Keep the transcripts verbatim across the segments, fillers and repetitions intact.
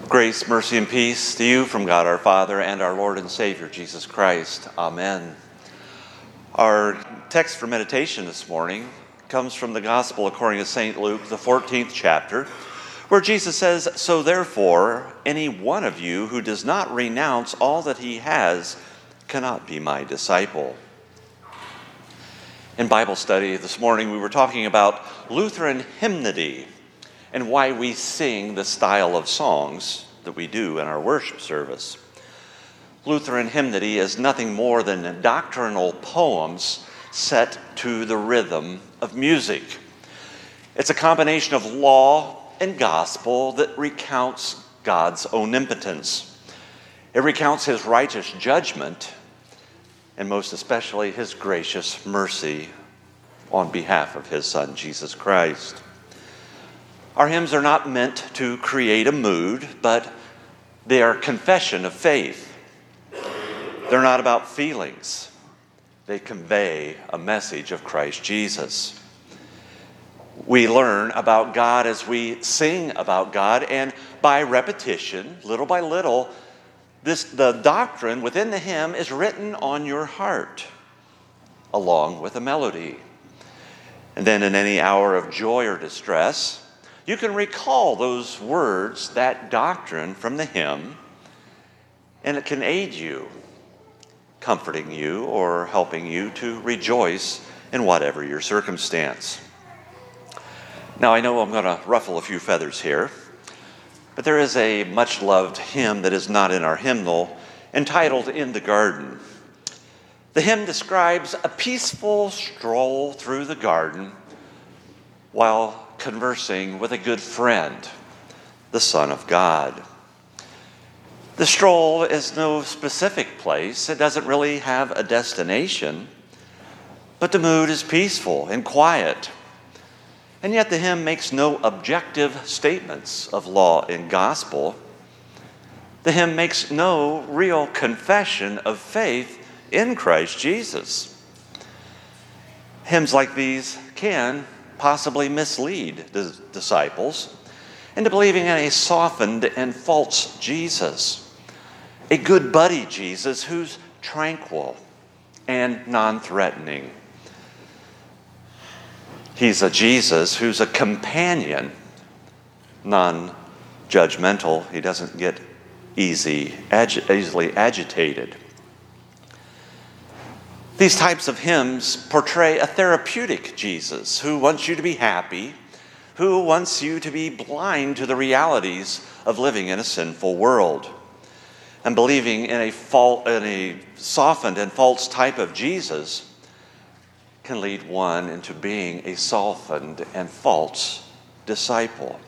Grace, mercy, and peace to you from God our Father and our Lord and Savior, Jesus Christ. Amen. Our text for meditation this morning comes from the Gospel according to Saint Luke, the fourteenth chapter, where Jesus says, "So therefore, any one of you who does not renounce all that he has cannot be my disciple." In Bible study this morning, we were talking about Lutheran hymnody and why we sing the style of songs that we do in our worship service. Lutheran hymnody is nothing more than doctrinal poems set to the rhythm of music. It's a combination of law and gospel that recounts God's omnipotence. It recounts his righteous judgment and most especially his gracious mercy on behalf of his Son, Jesus Christ. Our hymns are not meant to create a mood, but they are confession of faith. They're not about feelings. They convey a message of Christ Jesus. We learn about God as we sing about God, and by repetition, little by little, this, the doctrine within the hymn is written on your heart, along with a melody. And then in any hour of joy or distress, you can recall those words, that doctrine from the hymn, and it can aid you, comforting you or helping you to rejoice in whatever your circumstance. Now, I know I'm going to ruffle a few feathers here, but there is a much-loved hymn that is not in our hymnal entitled "In the Garden." The hymn describes a peaceful stroll through the garden while conversing with a good friend, the Son of God. The stroll is no specific place. It doesn't really have a destination, but the mood is peaceful and quiet. And yet the hymn makes no objective statements of law and gospel. The hymn makes no real confession of faith in Christ Jesus. Hymns like these can possibly mislead the disciples into believing in a softened and false Jesus, a good buddy Jesus who's tranquil and non-threatening. He's a Jesus who's a companion, non-judgmental. He doesn't get easy, agi- easily agitated. These types of hymns portray a therapeutic Jesus who wants you to be happy, who wants you to be blind to the realities of living in a sinful world. And believing in a, fal- in a softened and false type of Jesus can lead one into being a softened and false disciple.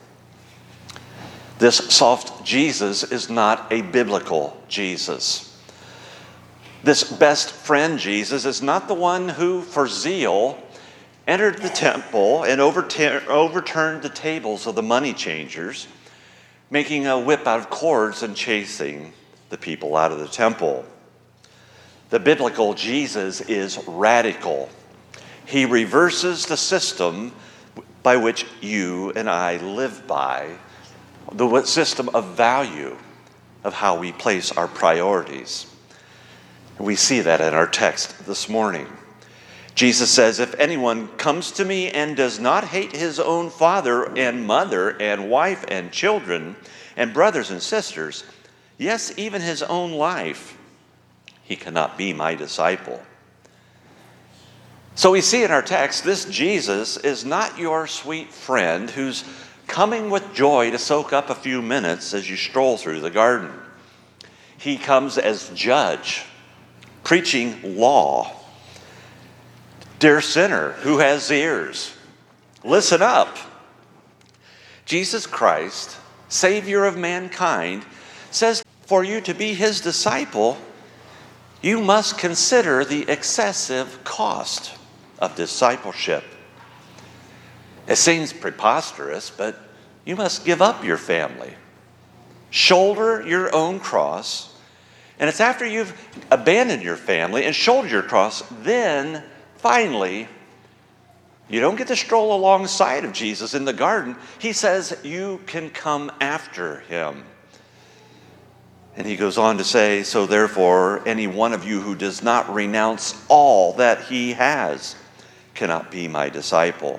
This soft Jesus is not a biblical Jesus. This best friend Jesus is not the one who, for zeal, entered the temple and overtur- overturned the tables of the money changers, making a whip out of cords and chasing the people out of the temple. The biblical Jesus is radical. He reverses the system by which you and I live by, the system of value of how we place our priorities. We see that in our text this morning. Jesus says, "If anyone comes to me and does not hate his own father and mother and wife and children and brothers and sisters, yes, even his own life, he cannot be my disciple." So we see in our text, this Jesus is not your sweet friend who's coming with joy to soak up a few minutes as you stroll through the garden. He comes as judge, preaching law. Dear sinner who has ears, listen up. Jesus Christ, Savior of mankind, says for you to be his disciple, you must consider the excessive cost of discipleship. It seems preposterous, but you must give up your family, shoulder your own cross, and it's after you've abandoned your family and shouldered your cross, then finally You don't get to stroll alongside of Jesus in the garden. He says you can come after him. And he goes on to say, so therefore, any one of you who does not renounce all that he has cannot be my disciple.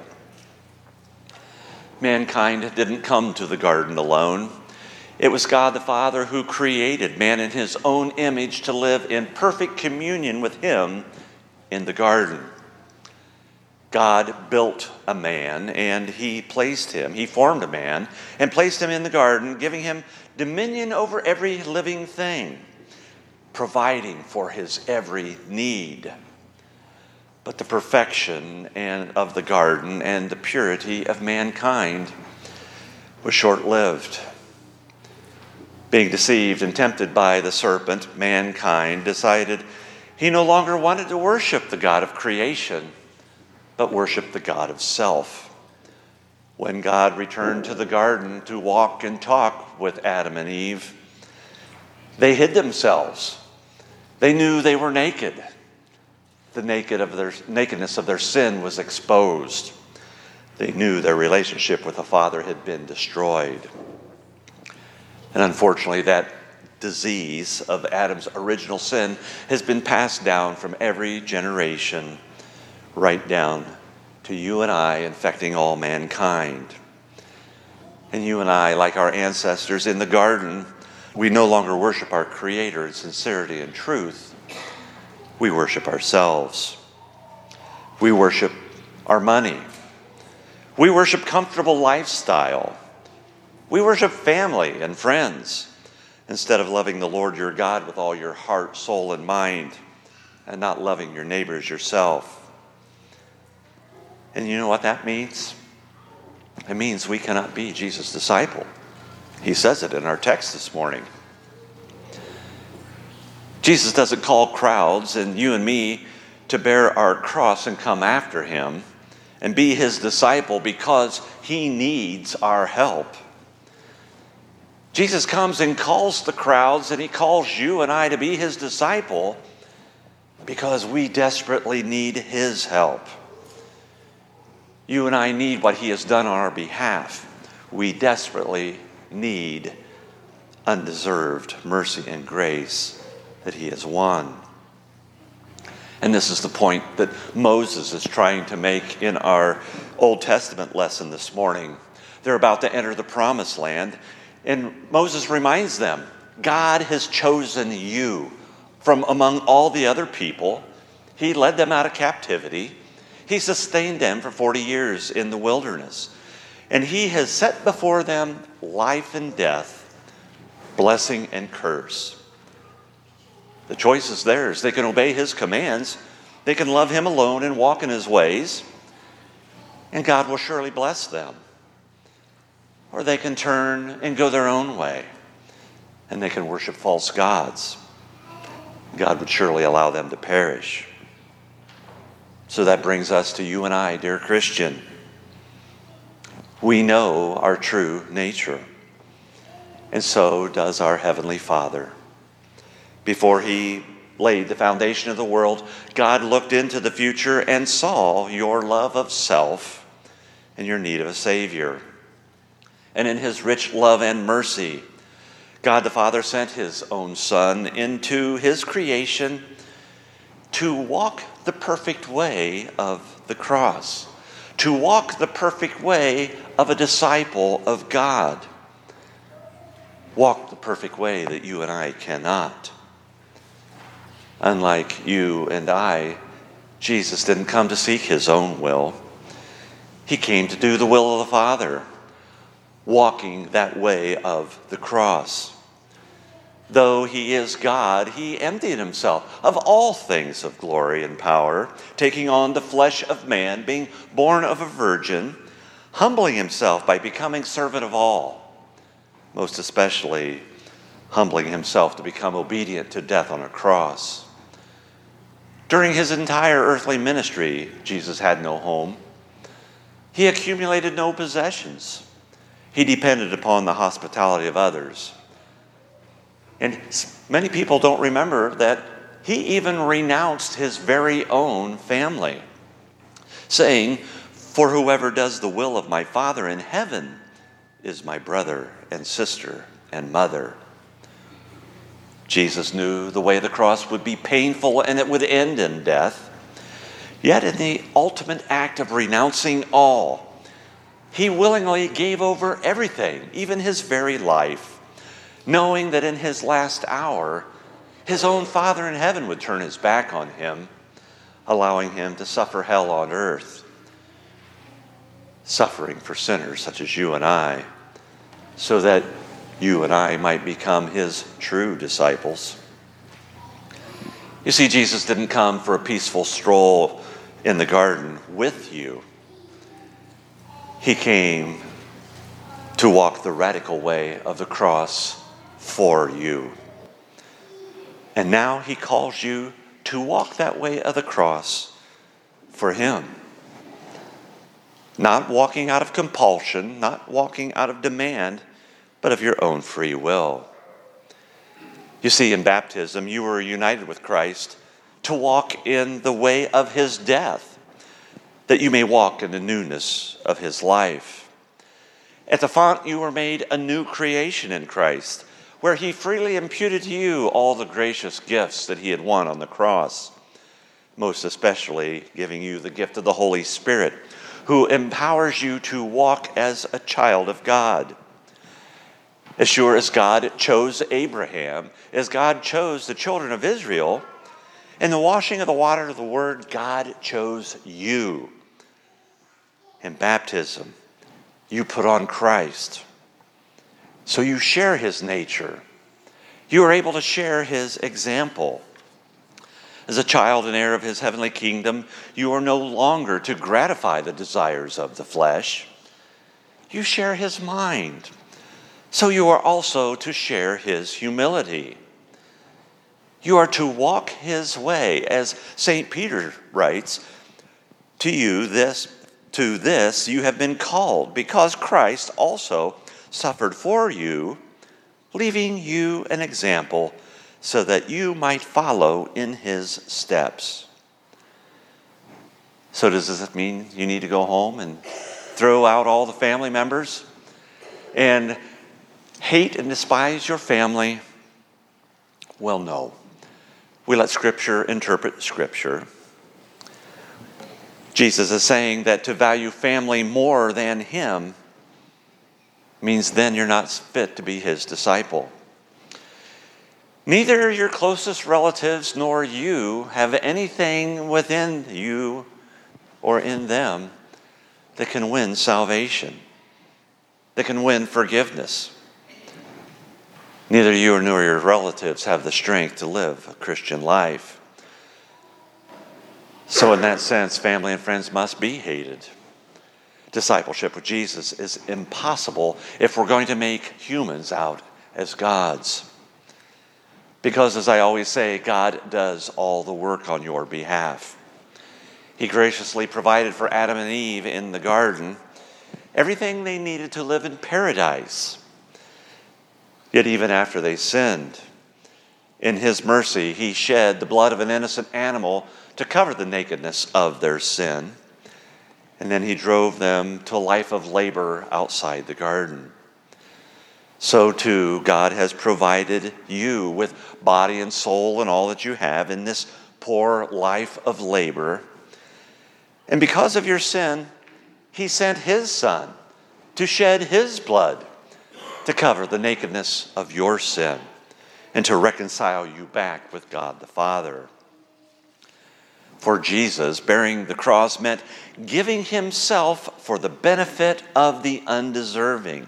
Mankind didn't come to the garden alone. It was God the Father who created man in his own image to live in perfect communion with him in the garden. God built a man and he placed him, he formed a man and placed him in the garden, giving him dominion over every living thing, providing for his every need. But the perfection and of the garden and the purity of mankind was short-lived. Being deceived and tempted by the serpent, mankind decided he no longer wanted to worship the God of creation, but worship the God of self. When God returned to the garden to walk and talk with Adam and Eve, they hid themselves. They knew they were naked. The naked of their, nakedness of their sin was exposed. They knew their relationship with the Father had been destroyed. And unfortunately, that disease of Adam's original sin has been passed down from every generation right down to you and I, infecting all mankind. And you and I, like our ancestors in the garden, we no longer worship our Creator in sincerity and truth. We worship ourselves. We worship our money. We worship comfortable lifestyle. We worship family and friends instead of loving the Lord your God with all your heart, soul, and mind, and not loving your neighbor as yourself. And you know what that means? It means we cannot be Jesus' disciple. He says it in our text this morning. Jesus doesn't call crowds and you and me to bear our cross and come after him and be his disciple because he needs our help. Jesus comes and calls the crowds, and he calls you and I to be his disciple because we desperately need his help. You and I need what he has done on our behalf. We desperately need undeserved mercy and grace that he has won. And this is the point that Moses is trying to make in our Old Testament lesson this morning. They're about to enter the promised land, and Moses reminds them, God has chosen you from among all the other people. He led them out of captivity. He sustained them for forty years in the wilderness. And he has set before them life and death, blessing and curse. The choice is theirs. They can obey his commands. They can love him alone and walk in his ways. And God will surely bless them. Or they can turn and go their own way. And they can worship false gods. God would surely allow them to perish. So that brings us to you and I, dear Christian. We know our true nature. And so does our Heavenly Father. Before he laid the foundation of the world, God looked into the future and saw your love of self and your need of a Savior. And in his rich love and mercy, God the Father sent his own Son into his creation to walk the perfect way of the cross, to walk the perfect way of a disciple of God. Walk the perfect way that you and I cannot. Unlike you and I, Jesus didn't come to seek his own will. He came to do the will of the Father, walking that way of the cross. Though he is God, he emptied himself of all things of glory and power, taking on the flesh of man, being born of a virgin, humbling himself by becoming servant of all, most especially humbling himself to become obedient to death on a cross. During his entire earthly ministry, Jesus had no home. He accumulated no possessions. He depended upon the hospitality of others. And many people don't remember that he even renounced his very own family, saying, "For whoever does the will of my Father in heaven is my brother and sister and mother." Jesus knew the way of the cross would be painful and it would end in death. Yet in the ultimate act of renouncing all, he willingly gave over everything, even his very life, knowing that in his last hour, his own Father in heaven would turn his back on him, allowing him to suffer hell on earth, suffering for sinners such as you and I, so that you and I might become his true disciples. You see, Jesus didn't come for a peaceful stroll in the garden with you. He came to walk the radical way of the cross for you. And now he calls you to walk that way of the cross for him. Not walking out of compulsion, not walking out of demand, but of your own free will. You see, in baptism, you were united with Christ to walk in the way of his death, that you may walk in the newness of his life. At the font, you were made a new creation in Christ, where he freely imputed to you all the gracious gifts that he had won on the cross, most especially giving you the gift of the Holy Spirit, who empowers you to walk as a child of God. As sure as God chose Abraham, as God chose the children of Israel, in the washing of the water of the word, God chose you. In baptism, you put on Christ. So you share his nature. You are able to share his example. As a child and heir of his heavenly kingdom, you are no longer to gratify the desires of the flesh. You share his mind. So you are also to share his humility. You are to walk his way, as Saint Peter writes, to you this, to this you have been called, because Christ also suffered for you, leaving you an example so that you might follow in his steps. So does this mean you need to go home and throw out all the family members and hate and despise your family? Well, no. We let Scripture interpret Scripture. Jesus is saying that to value family more than him means then you're not fit to be his disciple. Neither your closest relatives nor you have anything within you or in them that can win salvation, that can win forgiveness. Neither you nor your relatives have the strength to live a Christian life. So in that sense, family and friends must be hated. Discipleship with Jesus is impossible if we're going to make humans out as gods. Because as I always say, God does all the work on your behalf. He graciously provided for Adam and Eve in the garden everything they needed to live in paradise. Yet even after they sinned, in his mercy, he shed the blood of an innocent animal to cover the nakedness of their sin. And then he drove them to a life of labor outside the garden. So too, God has provided you with body and soul and all that you have in this poor life of labor. And because of your sin, he sent his Son to shed his blood to cover the nakedness of your sin and to reconcile you back with God the Father. For Jesus, bearing the cross meant giving himself for the benefit of the undeserving.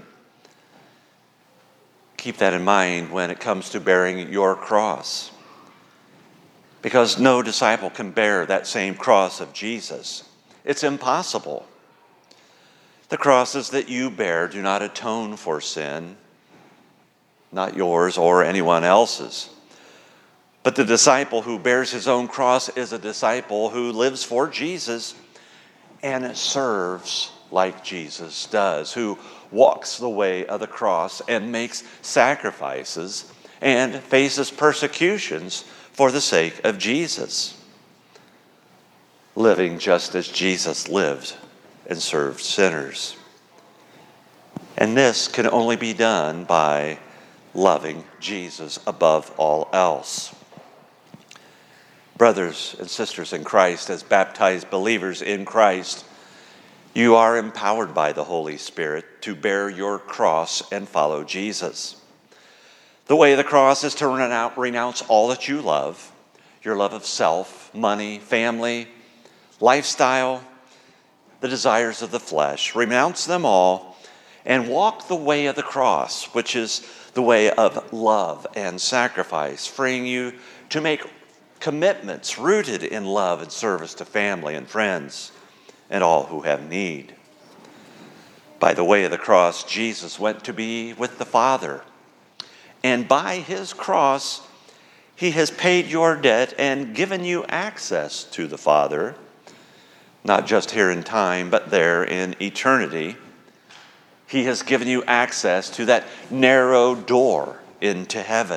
Keep that in mind when it comes to bearing your cross, because no disciple can bear that same cross of Jesus. It's impossible. The crosses that you bear do not atone for sin, not yours or anyone else's. But the disciple who bears his own cross is a disciple who lives for Jesus and serves like Jesus does, who walks the way of the cross and makes sacrifices and faces persecutions for the sake of Jesus, living just as Jesus lived and served sinners. And this can only be done by loving Jesus above all else. Brothers and sisters in Christ, as baptized believers in Christ, you are empowered by the Holy Spirit to bear your cross and follow Jesus. The way of the cross is to renounce all that you love, your love of self, money, family, lifestyle, the desires of the flesh. Renounce them all and walk the way of the cross, which is the way of love and sacrifice, freeing you to make commitments rooted in love and service to family and friends and all who have need. By the way of the cross, Jesus went to be with the Father. And by his cross, he has paid your debt and given you access to the Father, not just here in time, but there in eternity. He has given you access to that narrow door into heaven.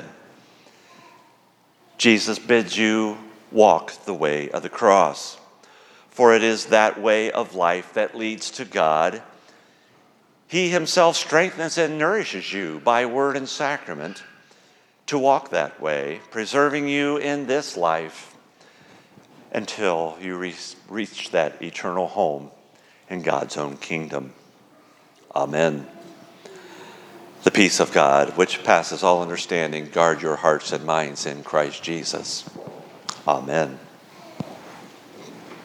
Jesus bids you walk the way of the cross, for it is that way of life that leads to God. He himself strengthens and nourishes you by word and sacrament to walk that way, preserving you in this life until you reach, reach that eternal home in God's own kingdom. Amen. The peace of God, which passes all understanding, guard your hearts and minds in Christ Jesus. Amen.